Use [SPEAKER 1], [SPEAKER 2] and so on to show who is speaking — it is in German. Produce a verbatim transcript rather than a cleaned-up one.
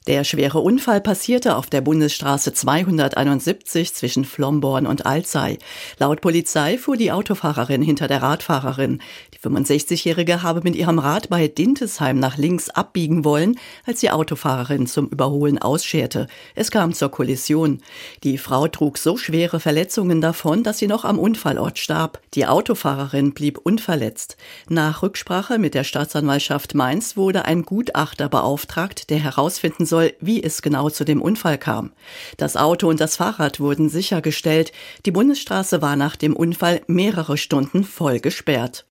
[SPEAKER 1] Der schwere Unfall passierte auf der Bundesstraße zweihunderteinundsiebzig zwischen Flomborn und Alzey. Laut Polizei fuhr die Autofahrerin hinter der Radfahrerin. Die fünfundsechzigjährige habe mit ihrem Rad bei Dintesheim nach links abbiegen wollen, als die Autofahrerin zum Überholen ausscherte. Es kam zur Kollision. Die Frau trug so schwere Verletzungen davon, dass sie noch am Unfallort starb. Die Autofahrerin blieb unverletzt. Nach Rücksprache mit der Staatsanwaltschaft Mainz wurde ein Gutachter beauftragt, der herausfinden soll, wie es genau zu dem Unfall kam. Das Auto und das Fahrrad wurden sichergestellt. Die Bundesstraße war nach dem Unfall mehrere Stunden voll gesperrt.